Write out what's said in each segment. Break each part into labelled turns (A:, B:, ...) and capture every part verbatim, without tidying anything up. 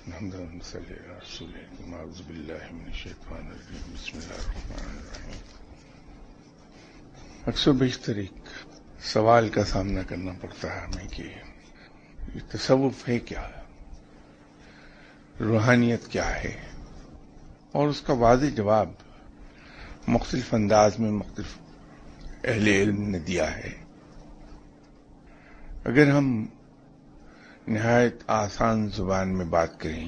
A: الحمد للہ صلی اللہ رسول اللہ اعوذ باللہ من الشیطان الرجیم بسم اللہ الرحمن الرحیم. اکثر بیشتر ایک سوال کا سامنا کرنا پڑتا ہے ہمیں کہ یہ تصوف ہے کیا، روحانیت کیا ہے، اور اس کا واضح جواب مختلف انداز میں مختلف اہل علم نے دیا ہے. اگر ہم نہایت آسان زبان میں بات کریں،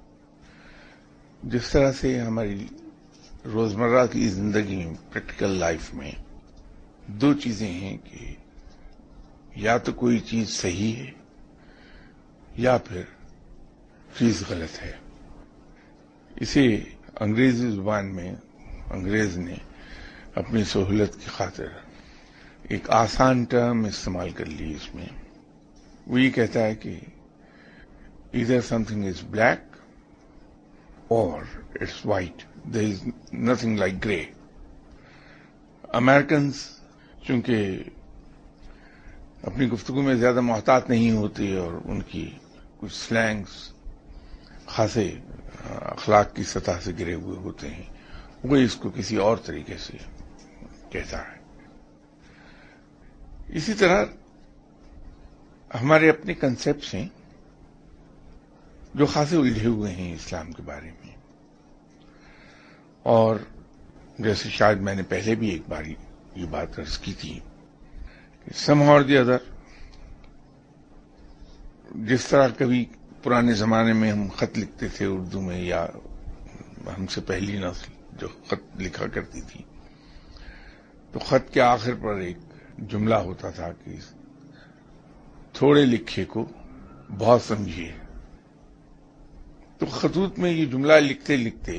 A: جس طرح سے ہماری روزمرہ کی زندگی میں پریکٹیکل لائف میں دو چیزیں ہیں کہ یا تو کوئی چیز صحیح ہے یا پھر چیز غلط ہے. اسے انگریزی زبان میں انگریز نے اپنی سہولت کی خاطر ایک آسان ٹرم استعمال کر لی. اس میں وہ یہ کہتا ہے کہ either something is black or it's white. There is nothing like gray. Americans چونکہ اپنی گفتگو میں زیادہ محتاط نہیں ہوتے اور ان کی کچھ سلینگز خاصے اخلاق کی سطح سے گرے ہوئے ہوتے ہیں، وہ اس کو کسی اور طریقے سے کہتا ہے. اسی طرح ہمارے اپنے کنسیپٹس ہیں جو خاصے الجھے ہوئے ہیں اسلام کے بارے میں، اور جیسے شاید میں نے پہلے بھی ایک بار یہ بات عرض کی تھی کہ سم اور دی ادر، جس طرح کبھی پرانے زمانے میں ہم خط لکھتے تھے اردو میں، یا ہم سے پہلی نسل جو خط لکھا کرتی تھی، تو خط کے آخر پر ایک جملہ ہوتا تھا کہ تھوڑے لکھے کو بہت سمجھیے. تو خطوط میں یہ جملہ لکھتے لکھتے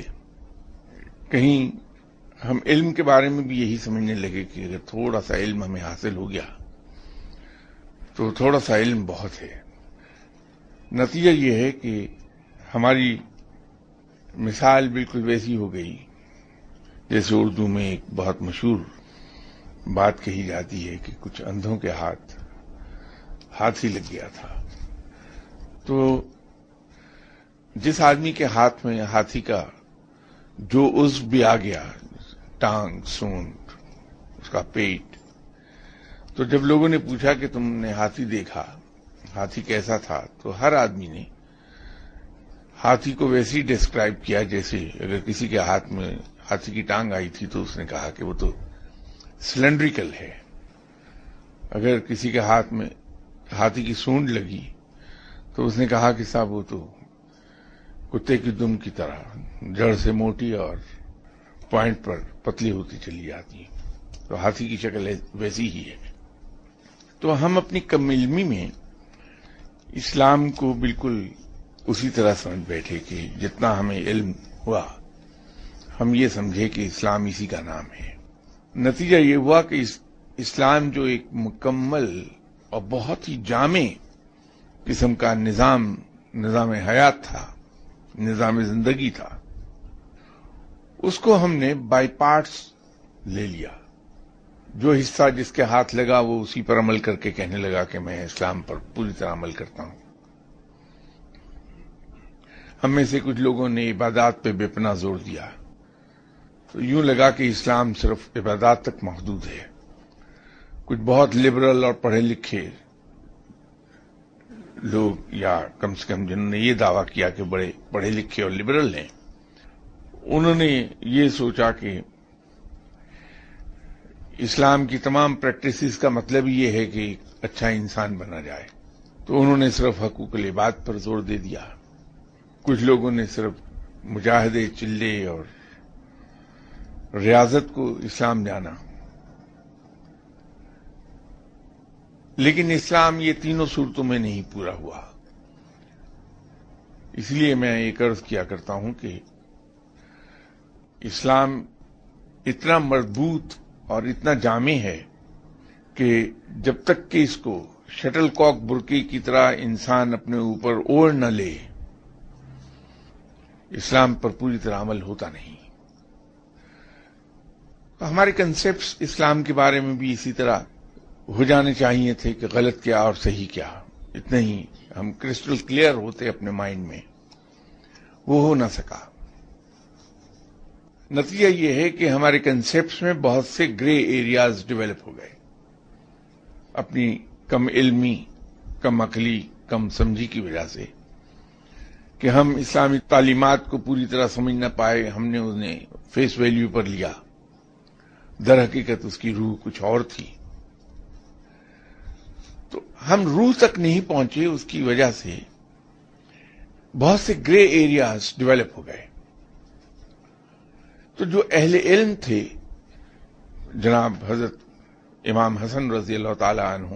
A: کہیں ہم علم کے بارے میں بھی یہی سمجھنے لگے کہ اگر تھوڑا سا علم ہمیں حاصل ہو گیا تو تھوڑا سا علم بہت ہے. نتیجہ یہ ہے کہ ہماری مثال بالکل ویسی ہو گئی جیسے اردو میں ایک بہت مشہور بات کہی جاتی ہے کہ کچھ اندھوں کے ہاتھ ہاتھی لگ گیا تھا. تو جس آدمی کے ہاتھ میں ہاتھی کا جو عضو بھی آ گیا، ٹانگ، سونڈ، اس کا پیٹ، تو جب لوگوں نے پوچھا کہ تم نے ہاتھی دیکھا، ہاتھی کیسا تھا، تو ہر آدمی نے ہاتھی کو ویسے ہی ڈسکرائب کیا جیسے اگر کسی کے ہاتھ میں ہاتھی کی ٹانگ آئی تھی تو اس نے کہا کہ وہ تو سلنڈریکل ہے. اگر کسی کے ہاتھ میں ہاتھی کی سونڈ لگی تو اس نے کہا کہ صاحب وہ تو کتے کی دم کی طرح جڑ سے موٹی اور پوائنٹ پر پتلی ہوتی چلی جاتی ہے. تو ہاتھی کی شکل ویسی ہی ہے. تو ہم اپنی کم علمی میں اسلام کو بالکل اسی طرح سمجھ بیٹھے کہ جتنا ہمیں علم ہوا ہم یہ سمجھے کہ اسلام اسی کا نام ہے. نتیجہ یہ ہوا کہ اس اسلام جو ایک مکمل اور بہت ہی جامع قسم کا نظام نظام حیات تھا، نظام زندگی تھا، اس کو ہم نے بائی پارٹس لے لیا. جو حصہ جس کے ہاتھ لگا وہ اسی پر عمل کر کے کہنے لگا کہ میں اسلام پر پوری طرح عمل کرتا ہوں. ہم میں سے کچھ لوگوں نے عبادات پہ بے پناہ زور دیا، تو یوں لگا کہ اسلام صرف عبادات تک محدود ہے. کچھ بہت لبرل اور پڑھے لکھے لوگ، یا کم سے کم جنہوں نے یہ دعویٰ کیا کہ بڑے پڑھے لکھے اور لبرل ہیں، انہوں نے یہ سوچا کہ اسلام کی تمام پریکٹسز کا مطلب یہ ہے کہ ایک اچھا انسان بنا جائے. تو انہوں نے صرف حقوق العباد پر زور دے دیا. کچھ لوگوں نے صرف مجاہدے، چلے اور ریاضت کو اسلام جانا. لیکن اسلام یہ تینوں صورتوں میں نہیں پورا ہوا. اس لیے میں ایک عرض کیا کرتا ہوں کہ اسلام اتنا مربوط اور اتنا جامع ہے کہ جب تک کہ اس کو شٹل کاک برقعے کی طرح انسان اپنے اوپر اوڑھ نہ لے، اسلام پر پوری طرح عمل ہوتا نہیں. ہمارے کنسیپٹس اسلام کے بارے میں بھی اسی طرح ہو جانے چاہیے تھے کہ غلط کیا اور صحیح کیا، اتنے ہی ہم کرسٹل کلیئر ہوتے اپنے مائنڈ میں وہ ہو نہ سکا. نتیجہ یہ ہے کہ ہمارے کنسیپٹس میں بہت سے گرے ایریاز ڈیولپ ہو گئے اپنی کم علمی، کم عقلی، کم سمجھی کی وجہ سے، کہ ہم اسلامی تعلیمات کو پوری طرح سمجھ نہ پائے. ہم نے انہیں فیس ویلیو پر لیا، در حقیقت اس کی روح کچھ اور تھی. تو ہم روح تک نہیں پہنچے، اس کی وجہ سے بہت سے گرے ایریاز ڈیولپ ہو گئے. تو جو اہل علم تھے، جناب حضرت امام حسن رضی اللہ تعالی عنہ،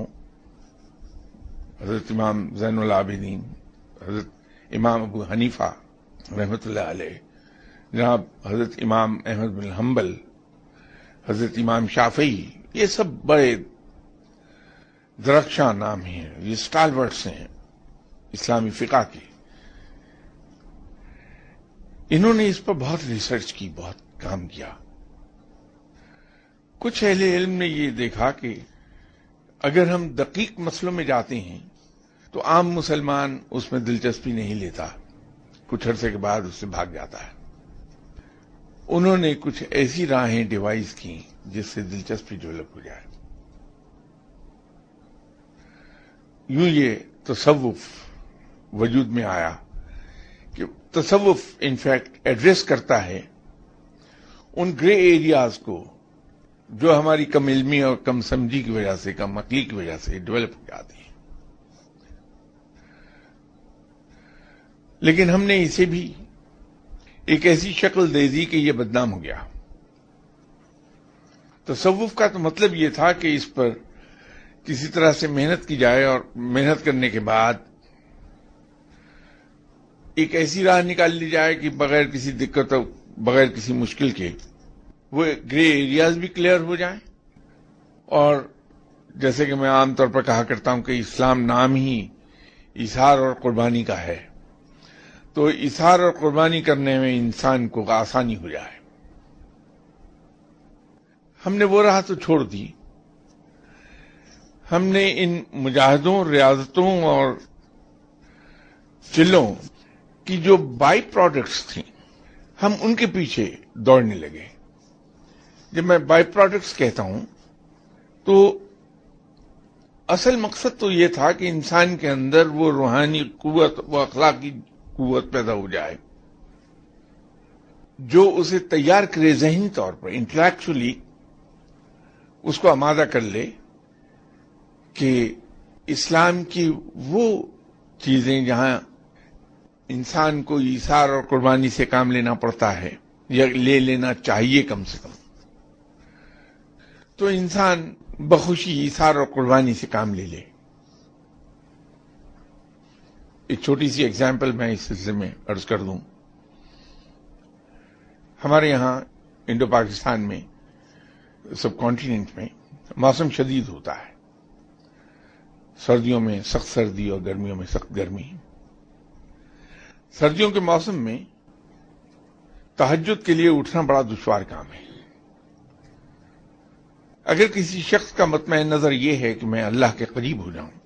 A: حضرت امام زین العابدین، حضرت امام ابو حنیفہ رحمۃ اللہ علیہ، جناب حضرت امام احمد بن حنبل، حضرت امام شافعی، یہ سب بڑے درخشاں نام ہیں، یہ اسٹالورٹس ہیں اسلامی فقہ کے. انہوں نے اس پر بہت ریسرچ کی، بہت کام کیا. کچھ اہل علم نے یہ دیکھا کہ اگر ہم دقیق مسئلوں میں جاتے ہیں تو عام مسلمان اس میں دلچسپی نہیں لیتا، کچھ عرصے کے بعد اس سے بھاگ جاتا ہے. انہوں نے کچھ ایسی راہیں ڈیوائز کی جس سے دلچسپی ڈیولپ ہو جائے. یوں یہ تصوف وجود میں آیا کہ تصوف انفیکٹ ایڈریس کرتا ہے ان گرے ایریاز کو جو ہماری کم علمی اور کم سمجھی کی وجہ سے، کم عقلی کی وجہ سے ڈیولپ ہو جاتی ہیں. لیکن ہم نے اسے بھی ایک ایسی شکل دے دی کہ یہ بدنام ہو گیا. تصوف کا تو مطلب یہ تھا کہ اس پر کسی طرح سے محنت کی جائے اور محنت کرنے کے بعد ایک ایسی راہ نکال لی جائے کہ بغیر کسی دقت، بغیر کسی مشکل کے وہ گرے ایریاز بھی کلیئر ہو جائیں. اور جیسے کہ میں عام طور پر کہا کرتا ہوں کہ اسلام نام ہی اظہار اور قربانی کا ہے، تو اظہار اور قربانی کرنے میں انسان کو آسانی ہو جائے. ہم نے وہ راہ تو چھوڑ دی. ہم نے ان مجاہدوں، ریاضتوں اور چلوں کی جو بائی پروڈکٹس تھیں، ہم ان کے پیچھے دوڑنے لگے. جب میں بائی پروڈکٹس کہتا ہوں تو اصل مقصد تو یہ تھا کہ انسان کے اندر وہ روحانی قوت، وہ اخلاقی قوت پیدا ہو جائے جو اسے تیار کرے، ذہنی طور پر انٹلیکچولی اس کو آمادہ کر لے کہ اسلام کی وہ چیزیں جہاں انسان کو ایثار اور قربانی سے کام لینا پڑتا ہے یا لے لینا چاہیے کم سے کم، تو انسان بخوشی ایثار اور قربانی سے کام لے لے. ایک چھوٹی سی ایگزامپل میں اس سلسلے میں عرض کر دوں. ہمارے یہاں انڈو پاکستان میں، سب کانٹیننٹ میں موسم شدید ہوتا ہے. سردیوں میں سخت سردی اور گرمیوں میں سخت گرمی. سردیوں کے موسم میں تہجد کے لیے اٹھنا بڑا دشوار کام ہے. اگر کسی شخص کا مطمع نظر یہ ہے کہ میں اللہ کے قریب ہو جاؤں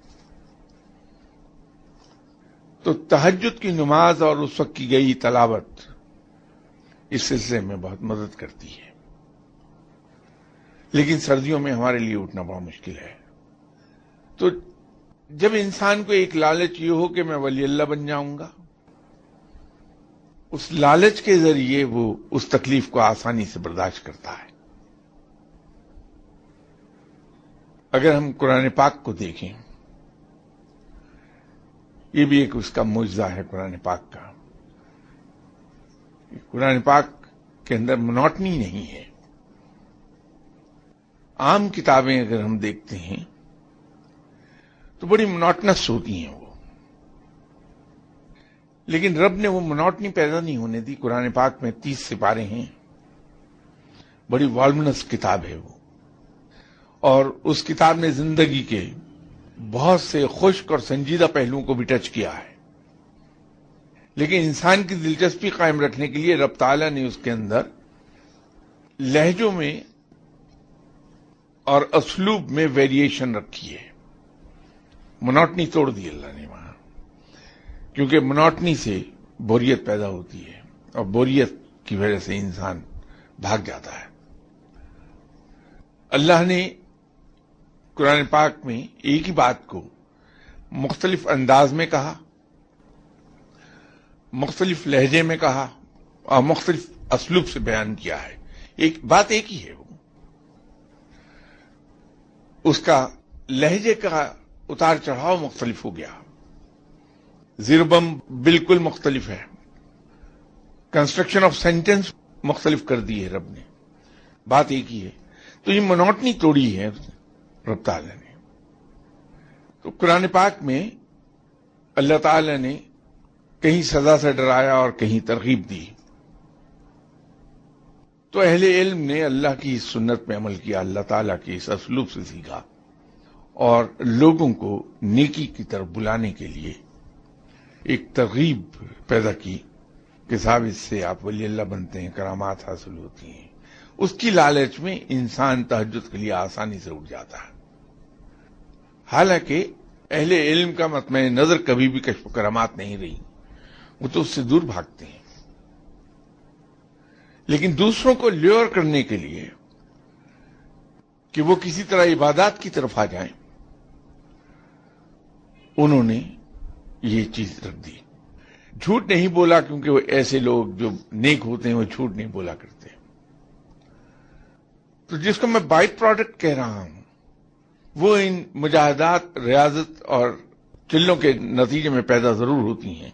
A: تو تہجد کی نماز اور اس وقت کی گئی تلاوت اس سلسلے میں بہت مدد کرتی ہے. لیکن سردیوں میں ہمارے لیے اٹھنا بڑا مشکل ہے. تو جب انسان کو ایک لالچ یہ ہو کہ میں ولی اللہ بن جاؤں گا، اس لالچ کے ذریعے وہ اس تکلیف کو آسانی سے برداشت کرتا ہے. اگر ہم قرآن پاک کو دیکھیں، یہ بھی ایک اس کا معجزہ ہے قرآن پاک کا. قرآن پاک کے اندر منوٹنی نہیں ہے. عام کتابیں اگر ہم دیکھتے ہیں تو بڑی منوٹنس ہوتی ہیں وہ، لیکن رب نے وہ منوٹنی پیدا نہیں ہونے دی. قرآن پاک میں تیس سپارے ہیں، بڑی والمنس کتاب ہے وہ، اور اس کتاب نے زندگی کے بہت سے خشک اور سنجیدہ پہلوؤں کو بھی ٹچ کیا ہے. لیکن انسان کی دلچسپی قائم رکھنے کے لیے رب تعالیٰ نے اس کے اندر لہجوں میں اور اسلوب میں ویریشن رکھی ہے. منوٹنی توڑ دی اللہ نے وہاں، کیونکہ منوٹنی سے بوریت پیدا ہوتی ہے اور بوریت کی وجہ سے انسان بھاگ جاتا ہے۔ اللہ نے قرآن پاک میں ایک ہی بات کو مختلف انداز میں کہا، مختلف لہجے میں کہا اور مختلف اسلوب سے بیان کیا ہے۔ ایک بات ایک ہی ہے، وہ اس کا لہجے کا اتار چڑھاؤ مختلف ہو گیا، زیر بم بالکل مختلف ہے، کنسٹرکشن آف سینٹینس مختلف کر دی ہے رب نے، بات ایک ہی ہے۔ تو یہ منوٹنی توڑی ہے رب تعالی نے۔ تو قرآن پاک میں اللہ تعالی نے کہیں سزا سے ڈرایا اور کہیں ترغیب دی۔ تو اہل علم نے اللہ کی اس سنت میں عمل کیا، اللہ تعالیٰ کے اس اسلوب سے سیکھا اور لوگوں کو نیکی کی طرف بلانے کے لیے ایک ترغیب پیدا کی کہ صاحب اس سے آپ ولی اللہ بنتے ہیں، کرامات حاصل ہوتی ہیں۔ اس کی لالچ میں انسان تہجد کے لیے آسانی سے اٹھ جاتا ہے، حالانکہ اہل علم کا مطمع نظر کبھی بھی کشف و کرامات نہیں رہی، وہ تو اس سے دور بھاگتے ہیں۔ لیکن دوسروں کو لیور کرنے کے لیے کہ وہ کسی طرح عبادات کی طرف آ جائیں، انہوں نے یہ چیز رکھ دی۔ جھوٹ نہیں بولا، کیونکہ وہ ایسے لوگ جو نیک ہوتے ہیں وہ جھوٹ نہیں بولا کرتے۔ تو جس کو میں بائی پروڈکٹ کہہ رہا ہوں وہ ان مجاہدات، ریاضت اور چلوں کے نتیجے میں پیدا ضرور ہوتی ہیں۔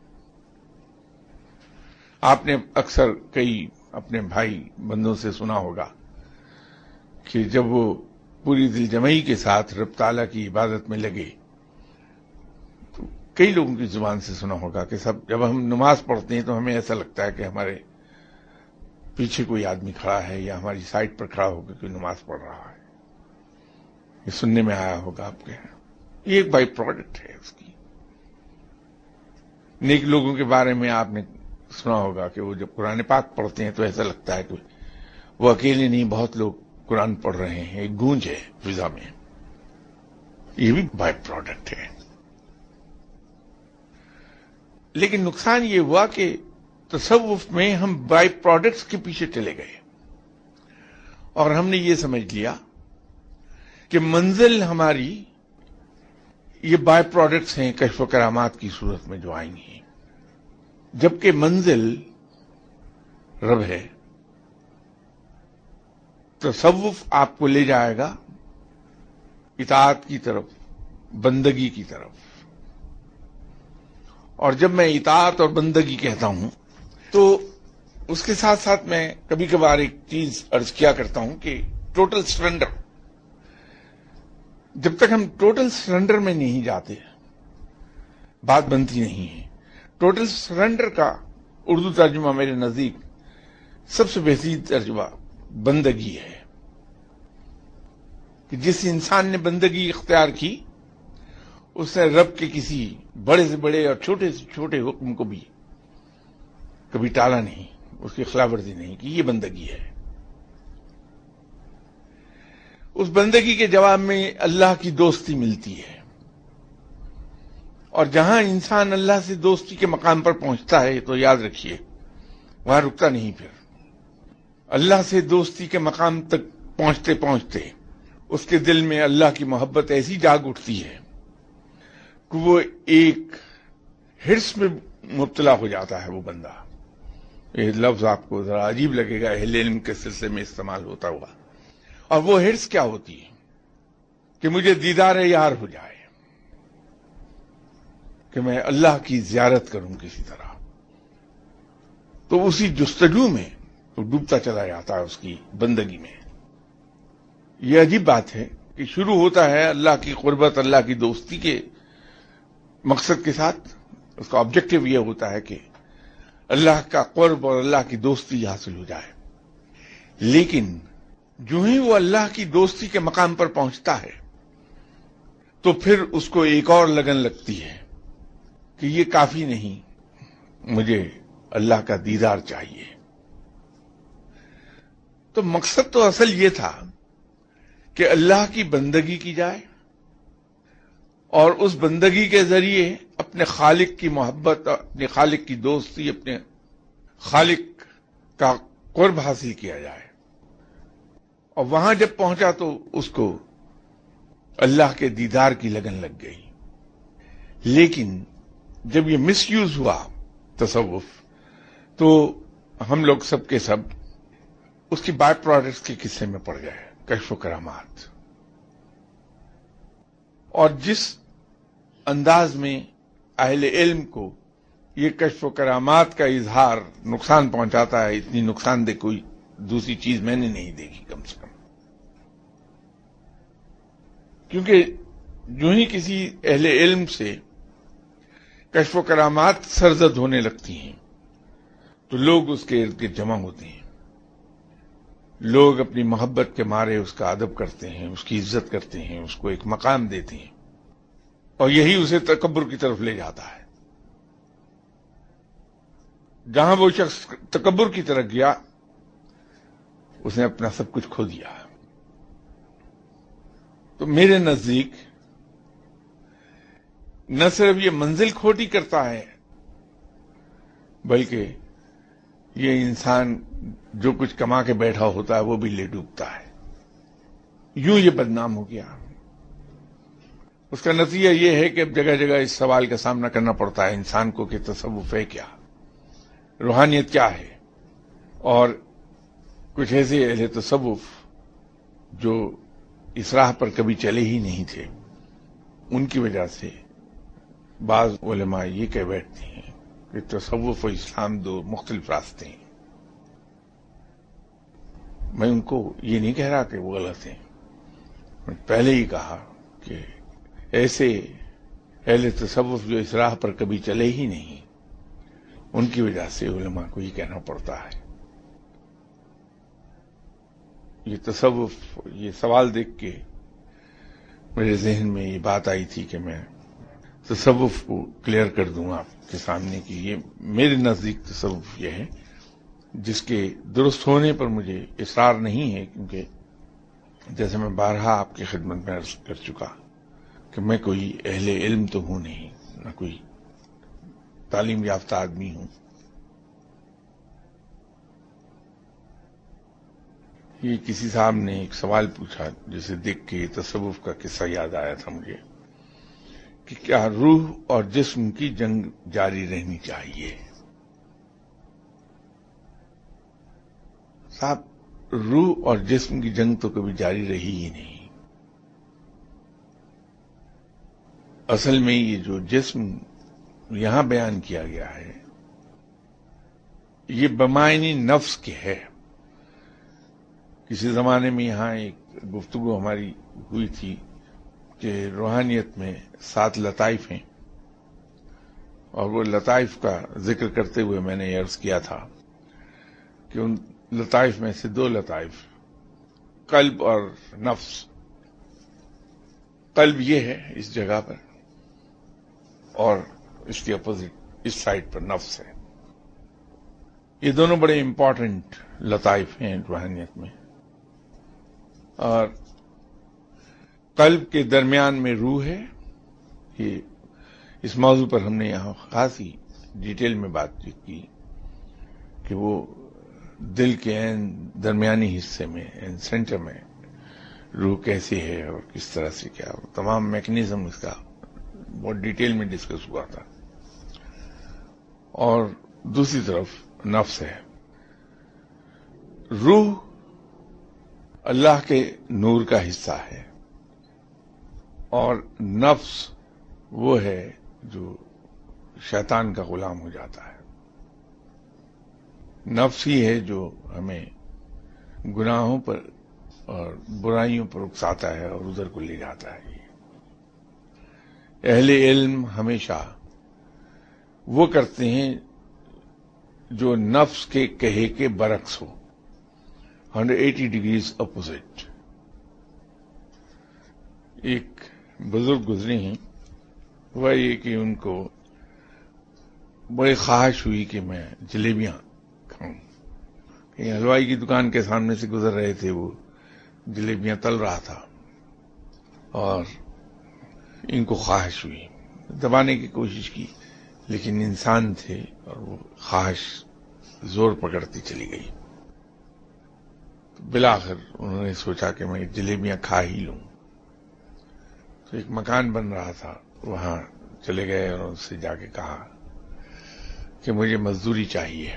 A: آپ نے اکثر کئی اپنے بھائی بندوں سے سنا ہوگا کہ جب وہ پوری دل جمعی کے ساتھ رب تعالیٰ کی عبادت میں لگے تو کئی لوگوں کی زبان سے سنا ہوگا کہ سب جب ہم نماز پڑھتے ہیں تو ہمیں ایسا لگتا ہے کہ ہمارے پیچھے کوئی آدمی کھڑا ہے یا ہماری سائڈ پر کھڑا ہو کے کوئی نماز پڑھ رہا ہے۔ یہ سننے میں آیا ہوگا آپ کے، یہ ایک بائی پروڈکٹ ہے اس کی۔ نیک لوگوں کے بارے میں آپ نے سنا ہوگا کہ وہ جب قرآن پاک پڑھتے ہیں تو ایسا لگتا ہے کہ وہ اکیلے نہیں، بہت لوگ قرآن پڑھ رہے ہیں، ایک گونج ہے فضا میں۔ یہ بھی بائی پروڈکٹ ہے۔ لیکن نقصان یہ ہوا کہ تصوف میں ہم بائی پروڈکٹس کے پیچھے چلے گئے اور ہم نے یہ سمجھ لیا کہ منزل ہماری یہ بائی پروڈکٹس ہیں کشف و کرامات کی صورت میں جو آئیں گی، جبکہ منزل رب ہے۔ تصوف آپ کو لے جائے گا اطاعت کی طرف، بندگی کی طرف۔ اور جب میں اطاعت اور بندگی کہتا ہوں تو اس کے ساتھ ساتھ میں کبھی کبھار ایک چیز عرض کیا کرتا ہوں کہ ٹوٹل سرنڈر، جب تک ہم ٹوٹل سرنڈر میں نہیں جاتے بات بنتی نہیں ہے۔ ٹوٹل سرنڈر کا اردو ترجمہ میرے نزدیک سب سے بہترین ترجمہ بندگی ہے، کہ جس انسان نے بندگی اختیار کی اس نے رب کے کسی بڑے سے بڑے اور چھوٹے سے چھوٹے حکم کو بھی کبھی ٹالا نہیں، اس کی خلاف ورزی نہیں کی۔ یہ بندگی ہے۔ اس بندگی کے جواب میں اللہ کی دوستی ملتی ہے، اور جہاں انسان اللہ سے دوستی کے مقام پر پہنچتا ہے تو یاد رکھیے وہاں رکتا نہیں۔ پھر اللہ سے دوستی کے مقام تک پہنچتے پہنچتے اس کے دل میں اللہ کی محبت ایسی جاگ اٹھتی ہے کہ وہ ایک ہرس میں مبتلا ہو جاتا ہے وہ بندہ۔ یہ لفظ آپ کو ذرا عجیب لگے گا، اہل علم کے سلسلے میں استعمال ہوتا ہوا، اور وہ ہرس کیا ہوتی ہے کہ مجھے دیدار یار ہو جائے، کہ میں اللہ کی زیارت کروں کسی طرح۔ تو اسی جستجو میں وہ ڈوبتا چلا جاتا ہے اس کی بندگی میں۔ یہ عجیب بات ہے کہ شروع ہوتا ہے اللہ کی قربت، اللہ کی دوستی کے مقصد کے ساتھ، اس کا آبجیکٹو یہ ہوتا ہے کہ اللہ کا قرب اور اللہ کی دوستی حاصل ہو جائے۔ لیکن جو ہی وہ اللہ کی دوستی کے مقام پر پہنچتا ہے تو پھر اس کو ایک اور لگن لگتی ہے کہ یہ کافی نہیں، مجھے اللہ کا دیدار چاہیے۔ تو مقصد تو اصل یہ تھا کہ اللہ کی بندگی کی جائے اور اس بندگی کے ذریعے اپنے خالق کی محبت، اپنے خالق کی دوستی، اپنے خالق کا قرب حاصل کیا جائے. اور وہاں جب پہنچا تو اس کو اللہ کے دیدار کی لگن لگ گئی. لیکن جب یہ مس یوز ہوا تصوف، تو ہم لوگ سب کے سب اس کی بائی پروڈکٹس کے قصے میں پڑ گئے، کشف و کرامات. اور جس انداز میں اہل علم کو یہ کشف و کرامات کا اظہار نقصان پہنچاتا ہے، اتنی نقصان دہ کوئی دوسری چیز میں نے نہیں دیکھی کم سے کم. کیونکہ جو ہی کسی اہل علم سے کشف و کرامات سرزد ہونے لگتی ہیں تو لوگ اس کے ارد گرد جمع ہوتے ہیں. لوگ اپنی محبت کے مارے اس کا ادب کرتے ہیں، اس کی عزت کرتے ہیں، اس کو ایک مقام دیتے ہیں، اور یہی اسے تکبر کی طرف لے جاتا ہے. جہاں وہ شخص تکبر کی طرف گیا، اس نے اپنا سب کچھ کھو دیا. تو میرے نزدیک نہ صرف یہ منزل کھوٹی کرتا ہے، بلکہ یہ انسان جو کچھ کما کے بیٹھا ہوتا ہے وہ بھی لے ڈوبتا ہے. یوں یہ بدنام ہو گیا. اس کا نتیجہ یہ ہے کہ اب جگہ جگہ اس سوال کا سامنا کرنا پڑتا ہے انسان کو کہ تصوف ہے کیا، روحانیت کیا ہے. اور کچھ ایسے اہل تصوف جو اس راہ پر کبھی چلے ہی نہیں تھے، ان کی وجہ سے بعض علماء یہ کہہ بیٹھتے ہیں کہ تصوف و اسلام دو مختلف راستے ہیں. میں ان کو یہ نہیں کہہ رہا کہ وہ غلط ہیں. میں پہلے ہی کہا کہ ایسے اہل تصوف جو اس راہ پر کبھی چلے ہی نہیں، ان کی وجہ سے علماء کو یہ کہنا پڑتا ہے. یہ تصوف، یہ سوال دیکھ کے میرے ذہن میں یہ بات آئی تھی کہ میں تصوف کو کلیئر کر دوں آپ کے سامنے کہ یہ میرے نزدیک تصوف یہ ہے جس کے درست ہونے پر مجھے اصرار نہیں ہے، کیونکہ جیسے میں بارہا آپ کی خدمت میں عرض کر چکا کہ میں کوئی اہل علم تو ہوں نہیں، نہ کوئی تعلیم یافتہ آدمی ہوں. یہ کسی صاحب نے ایک سوال پوچھا جسے دیکھ کے تصوف کا قصہ یاد آیا تھا مجھے کہ کیا روح اور جسم کی جنگ جاری رہنی چاہیے. صاحب، روح اور جسم کی جنگ تو کبھی جاری رہی ہی نہیں. اصل میں یہ جو جسم یہاں بیان کیا گیا ہے یہ بمعنی نفس کے ہے. کسی زمانے میں یہاں ایک گفتگو ہماری ہوئی تھی کہ روحانیت میں سات لطائف ہیں، اور وہ لطائف کا ذکر کرتے ہوئے میں نے عرض کیا تھا کہ ان لطائف میں سے دو لطائف قلب اور نفس. قلب یہ ہے اس جگہ پر، اور اس کے اپوزٹ اس سائڈ پر نفس ہے. یہ دونوں بڑے امپورٹنٹ لطائف ہیں روحانیت میں. اور قلب کے درمیان میں روح ہے. یہ اس موضوع پر ہم نے یہاں خاصی ڈیٹیل میں بات چیت کی کہ وہ دل کے عین درمیانی حصے میں، عین سینٹر میں روح کیسی ہے اور کس طرح سے کیا، تمام میکنزم اس کا بہت ڈیٹیل میں ڈسکس ہوا تھا. اور دوسری طرف نفس ہے. روح اللہ کے نور کا حصہ ہے، اور نفس وہ ہے جو شیطان کا غلام ہو جاتا ہے. نفس ہی ہے جو ہمیں گناہوں پر اور برائیوں پر اکساتا ہے اور ادھر کو لے جاتا ہے. اہل علم ہمیشہ وہ کرتے ہیں جو نفس کے کہے کے برعکس ہو، ہنڈریڈ ایٹی ڈگریز اپوزٹ. ایک بزرگ گزرے ہیں، وہ یہ کہ ان کو بڑی خواہش ہوئی کہ میں جلیبیاں کھاؤں. کہیں حلوائی کی دکان کے سامنے سے گزر رہے تھے، وہ جلیبیاں تل رہا تھا اور ان کو خواہش ہوئی. دبانے کی کوشش کی، لیکن انسان تھے اور وہ خواہش زور پکڑتی چلی گئی۔ بالآخر انہوں نے سوچا کہ میں جلیبیاں کھا ہی لوں، تو ایک مکان بن رہا تھا، وہاں چلے گئے اور اس سے جا کے کہا کہ مجھے مزدوری چاہیے۔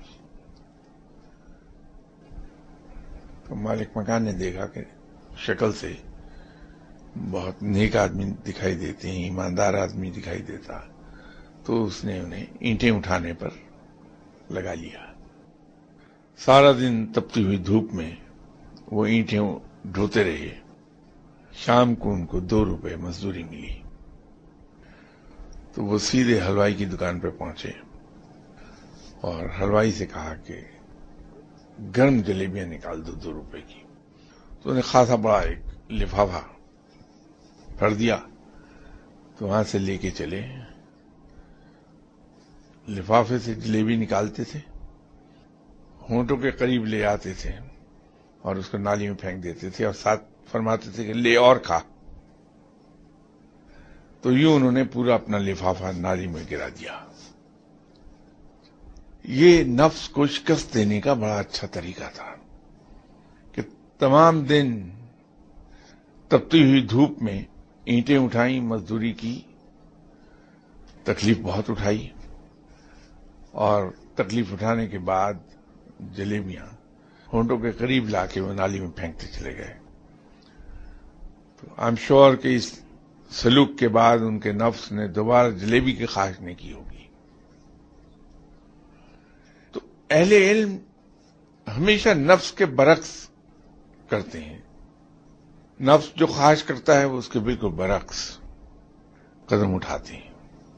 A: تو مالک مکان نے دیکھا کہ شکل سے بہت نیک آدمی دکھائی دیتے ہیں، ایماندار آدمی دکھائی دیتا، تو اس نے انہیں اینٹیں اٹھانے پر لگا لیا۔ سارا دن تپتی ہوئی دھوپ میں وہ اینٹیں ڈھوتے رہے۔ شام کو ان کو دو روپے مزدوری ملی، تو وہ سیدھے حلوائی کی دکان پہ پہنچے اور حلوائی سے کہا کہ گرم جلیبیاں نکال دو دو روپے کی۔ تو انہیں خاصا بڑا ایک لفافہ بھر دیا، تو وہاں سے لے کے چلے۔ لفافے سے جلیبی نکالتے تھے، ہونٹوں کے قریب لے آتے تھے اور اس کو نالی میں پھینک دیتے تھے اور ساتھ فرماتے تھے کہ لے اور کھا۔ تو یوں انہوں نے پورا اپنا لفافہ نالی میں گرا دیا۔ یہ نفس کو شکست دینے کا بڑا اچھا طریقہ تھا کہ تمام دن تپتی ہوئی دھوپ میں اینٹیں اٹھائیں، مزدوری کی، تکلیف بہت اٹھائی، اور تکلیف اٹھانے کے بعد جلیبیاں ہونٹوں کے قریب لا کے وہ نالی میں پھینکتے چلے گئے۔ تو آئی ایم شیور کہ اس سلوک کے بعد ان کے نفس نے دوبارہ جلیبی کی خواہش نہیں کی ہوگی۔ تو اہل علم ہمیشہ نفس کے برعکس کرتے ہیں۔ نفس جو خواہش کرتا ہے وہ اس کے بالکل برعکس قدم اٹھاتے ہیں۔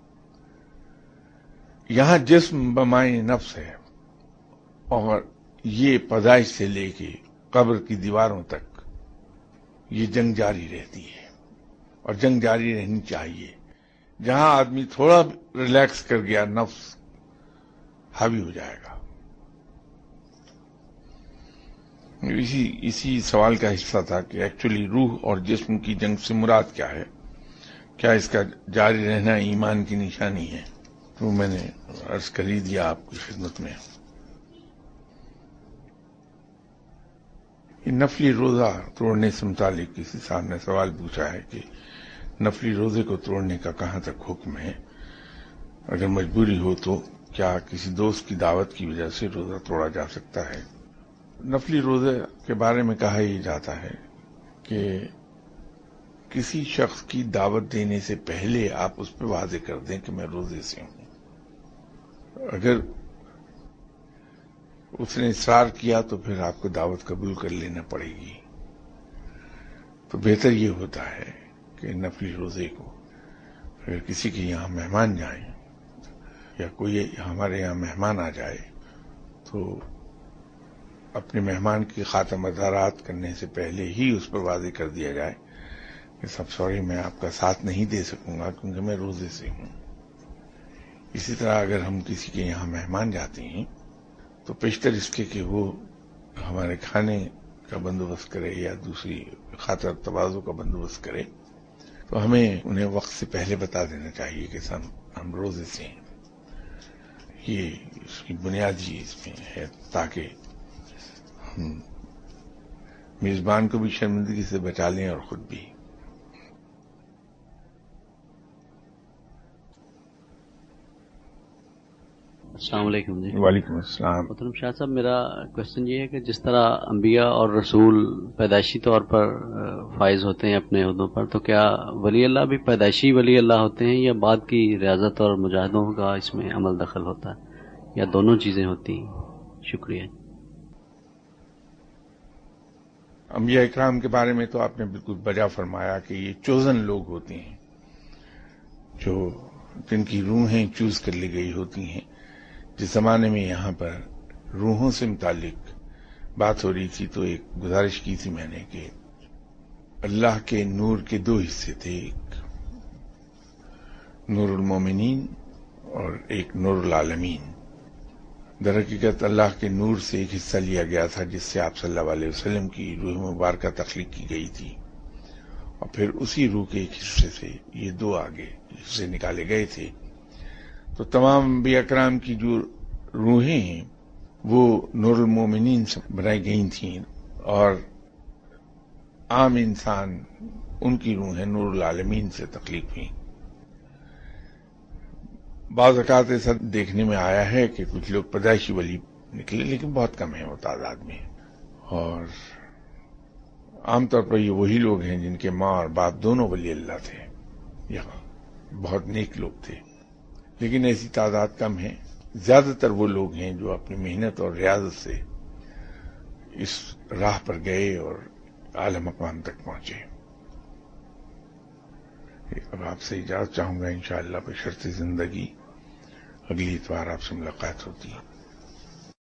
A: یہاں جسم بمائے نفس ہے، اور یہ پیدائش سے لے کے قبر کی دیواروں تک یہ جنگ جاری رہتی ہے، اور جنگ جاری رہنی چاہیے۔ جہاں آدمی تھوڑا ریلیکس کر گیا، نفس حاوی ہو جائے گا۔ اسی اسی سوال کا حصہ تھا کہ ایکچولی روح اور جسم کی جنگ سے مراد کیا ہے؟ کیا اس کا جاری رہنا ایمان کی نشانی ہے؟ تو میں نے عرض کر ہی دیا آپ کی خدمت میں۔ یہ نفلی روزہ توڑنے سے متعلق کسی صاحب نے سوال پوچھا ہے کہ نفلی روزے کو توڑنے کا کہاں تک حکم ہے؟ اگر مجبوری ہو تو کیا کسی دوست کی دعوت کی وجہ سے روزہ توڑا جا سکتا ہے؟ نفلی روزے کے بارے میں کہا یہ جاتا ہے کہ کسی شخص کی دعوت دینے سے پہلے آپ اس پہ واضح کر دیں کہ میں روزے سے ہوں۔ اگر اس نے اصرار کیا تو پھر آپ کو دعوت قبول کر لینا پڑے گی۔ تو بہتر یہ ہوتا ہے کہ نفلی روزے کو اگر کسی کے یہاں مہمان جائیں یا کوئی ہمارے یہاں مہمان آ جائے تو اپنے مہمان کی خاطردارات کرنے سے پہلے ہی اس پر واضح کر دیا جائے کہ سب سوری میں آپ کا ساتھ نہیں دے سکوں گا کیونکہ میں روزے سے ہوں۔ اسی طرح اگر ہم کسی کے یہاں مہمان جاتے ہیں تو پیشتر اس کے کہ وہ ہمارے کھانے کا بندوبست کرے یا دوسری خاطر تواضع کا بندوبست کرے، تو ہمیں انہیں وقت سے پہلے بتا دینا چاہیے کہ ہم ہم روزے سے ہیں۔ یہ اس کی بنیادی اس میں ہے تاکہ ہم میزبان کو بھی شرمندگی سے بچا لیں اور خود بھی۔
B: السلام علیکم جی۔
A: وعلیکم السلام۔
B: محترم شاہ صاحب، میرا کوشچن یہ ہے کہ جس طرح انبیاء اور رسول پیدائشی طور پر فائز ہوتے ہیں اپنے عہدوں پر، تو کیا ولی اللہ بھی پیدائشی ولی اللہ ہوتے ہیں یا بعد کی ریاضت اور مجاہدوں کا اس میں عمل دخل ہوتا ہے، یا دونوں چیزیں ہوتی ہیں؟ شکریہ۔
A: انبیاء اکرام کے بارے میں تو آپ نے بالکل بجا فرمایا کہ یہ چوزن لوگ ہوتے ہیں، جو جن کی روحیں چوز کر لی گئی ہوتی ہیں۔ جس زمانے میں یہاں پر روحوں سے متعلق بات ہو رہی تھی تو ایک گزارش کی تھی میں نے کہ اللہ کے نور کے دو حصے تھے، ایک نور المومنین اور ایک نور العالمین۔ در حقیقت اللہ کے نور سے ایک حصہ لیا گیا تھا جس سے آپ صلی اللہ علیہ وسلم کی روح مبارکہ تخلیق کی گئی تھی، اور پھر اسی روح کے ایک حصے سے یہ دو آگے حصے نکالے گئے تھے. تو تمام انبیاء کرام کی جو روحیں ہیں وہ نور المومنین سے بنائی گئی تھیں، اور عام انسان ان کی روحیں نور العالمین سے تخلیق ہوئیں. بعض اوقات ایسا دیکھنے میں آیا ہے کہ کچھ لوگ پیدائشی ولی نکلے، لیکن بہت کم ہیں وہ تعداد میں، اور عام طور پر یہ وہی لوگ ہیں جن کے ماں اور باپ دونوں ولی اللہ تھے، یہاں بہت نیک لوگ تھے. لیکن ایسی تعداد کم ہے. زیادہ تر وہ لوگ ہیں جو اپنی محنت اور ریاضت سے اس راہ پر گئے اور اعلی مقام تک پہنچے. اب آپ سے اجازت چاہوں گا، انشاءاللہ بشرط زندگی اگلی اتوار آپ سے ملاقات ہوتی ہے.